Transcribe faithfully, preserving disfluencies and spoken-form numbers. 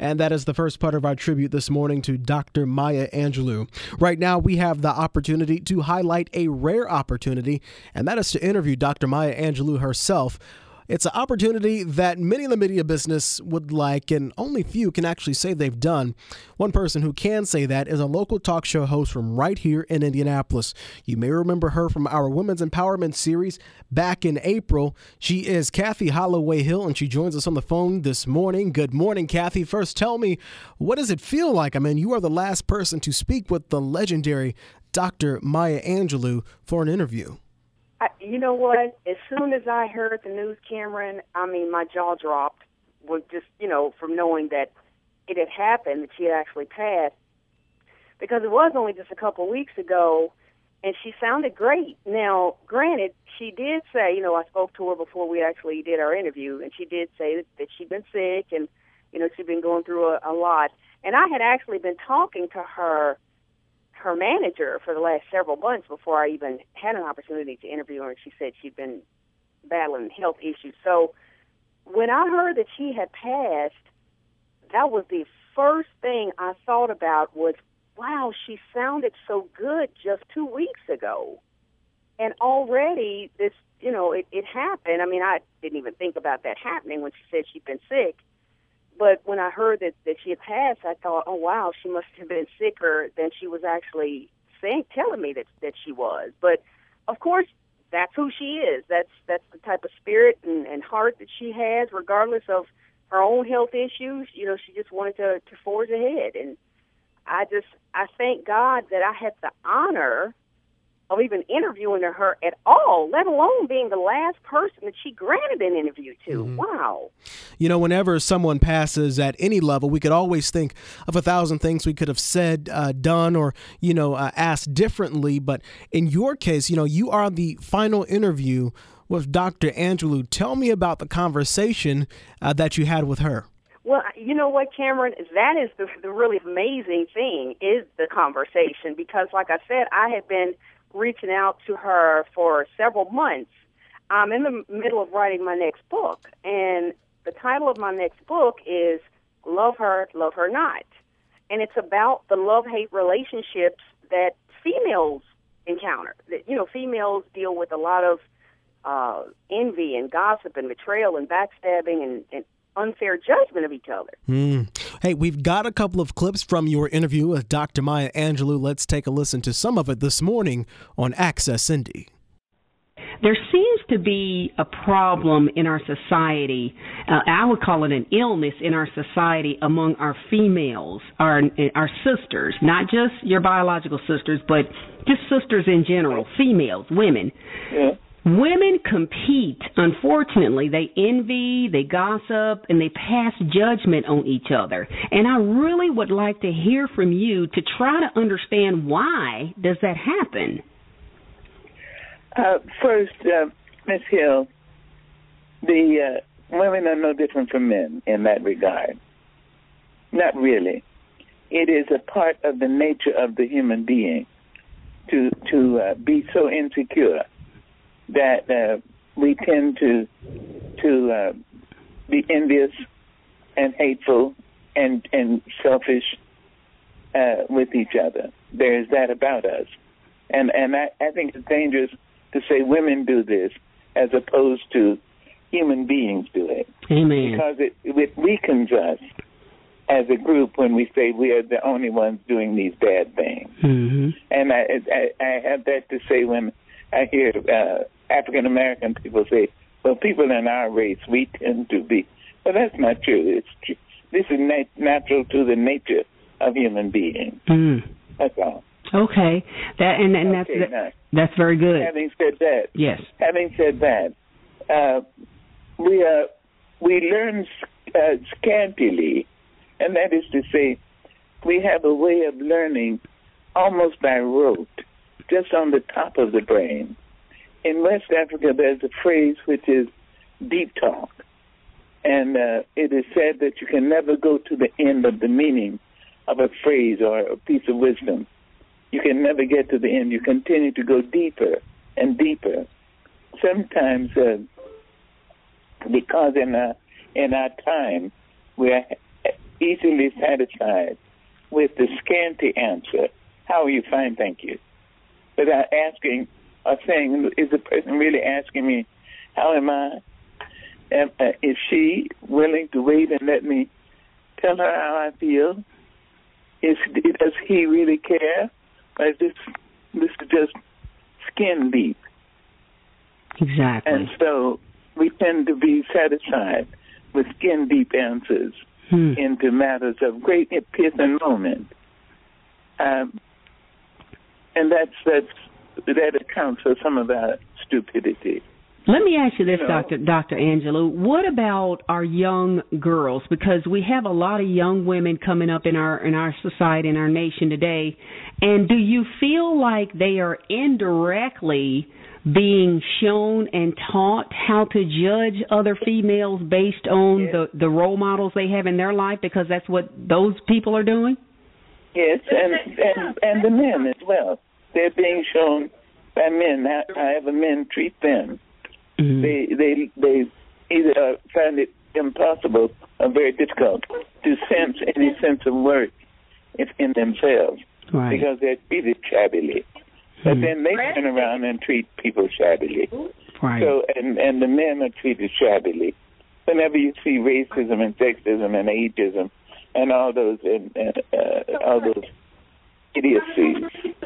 and that is the first part of our tribute this morning to Doctor Maya Angelou. Right now, we have the opportunity to highlight a rare opportunity, and that is to interview Doctor Maya Angelou herself. It's an opportunity that many in the media business would like, and only few can actually say they've done. One person who can say that is a local talk show host from right here in Indianapolis. You may remember her from our Women's Empowerment series back in April. She is Kathy Holloway Hill, and she joins us on the phone this morning. Good morning, Kathy. First, tell me, what does it feel like? I mean, you are the last person to speak with the legendary Doctor Maya Angelou for an interview. I, you know what? As soon as I heard the news, Cameron, I mean, my jaw dropped. Was just, you know, from knowing that it had happened, that she had actually passed. Because it was only just a couple of weeks ago, and she sounded great. Now, granted, she did say, you know, I spoke to her before we actually did our interview, and she did say that, that she'd been sick, and, you know, she'd been going through a, a lot. And I had actually been talking to her her manager for the last several months before I even had an opportunity to interview her, and she said she'd been battling health issues. So when I heard that she had passed, that was the first thing I thought about was, wow, she sounded so good just two weeks ago. And already this, you know, it, it happened. I mean, I didn't even think about that happening when she said she'd been sick. But when I heard that, that she had passed, I thought, oh, wow, she must have been sicker than she was actually saying, telling me that, that she was. But, of course, that's who she is. That's that's the type of spirit and, and heart that she has, regardless of her own health issues. You know, she just wanted to, to forge ahead. And I just, I thank God that I had the honor of even interviewing her at all, let alone being the last person that she granted an interview to. Mm-hmm. Wow. You know, whenever someone passes at any level, we could always think of a thousand things we could have said, uh, done, or, you know, uh, asked differently. But in your case, you know, you are the final interview with Doctor Angelou. Tell me about the conversation uh, that you had with her. Well, you know what, Cameron, that is the, the really amazing thing is the conversation, because like I said, I had been reaching out to her for several months. I'm in the middle of writing my next book, and the title of my next book is Love Her, Love Her Not. And it's about the love-hate relationships that females encounter. That, you know, females deal with a lot of uh, envy and gossip and betrayal and backstabbing and, and unfair judgment of each other. Mm. Hey, we've got a couple of clips from your interview with Doctor Maya Angelou. Let's take a listen to some of it this morning on Access Indy. There seems to be a problem in our society. Uh, I would call it an illness in our society among our females, our our sisters, not just your biological sisters, but just sisters in general, females, women. Yeah. Women compete. Unfortunately, they envy, they gossip, and they pass judgment on each other. And I really would like to hear from you to try to understand why does that happen? Uh, first, uh, Miz Hill, the uh, women are no different from men in that regard. Not really. It is a part of the nature of the human being to to uh, be so insecure that uh, we tend to to uh, be envious and hateful and and selfish uh, with each other. There is that about us, and and I, I think it's dangerous to say women do this as opposed to human beings do it. Amen. Because it, it weakens us as a group when we say we are the only ones doing these bad things. Mm-hmm. And I, I I have that to say when I hear uh, African American people say, well, people in our race, we tend to be. Well, that's not true. It's true. This is nat- natural to the nature of human beings. Mm. That's all. Okay. That and, and okay, that's now, that's very good. Having said that, yes. Having said that, uh, we uh, we learn uh, scantily, and that is to say, we have a way of learning almost by rote, just on the top of the brain. In West Africa, there's a phrase which is deep talk, and uh, it is said that you can never go to the end of the meaning of a phrase or a piece of wisdom. You can never get to the end. You continue to go deeper and deeper. Sometimes, uh, because in our, in our time, we're easily satisfied with the scanty answer, how are you? Fine, thank you. Without asking or saying, is the person really asking me, how am I? Am, uh, is she willing to wait and let me tell her how I feel? Is, does he really care? Or is this, this is just skin deep? Exactly. And so we tend to be satisfied with skin deep answers hmm. into matters of great piercing moment. Um, and that's, that's, that accounts for some of our stupidity. Let me ask you this, you know, Doctor Doctor Angelou. What about our young girls? Because we have a lot of young women coming up in our in our society, in our nation today. And do you feel like they are indirectly being shown and taught how to judge other females based on yes. the, the role models they have in their life, because that's what those people are doing? Yes, and and, and the men as well. They're being shown by men, however men treat them. Mm-hmm. They they they either find it impossible or very difficult to sense any sense of worth in themselves, right. because they're treated shabbily. Mm-hmm. But then they turn around and treat people shabbily. Right. So and and the men are treated shabbily. Whenever you see racism and sexism and ageism and all those and uh, all those idiocies,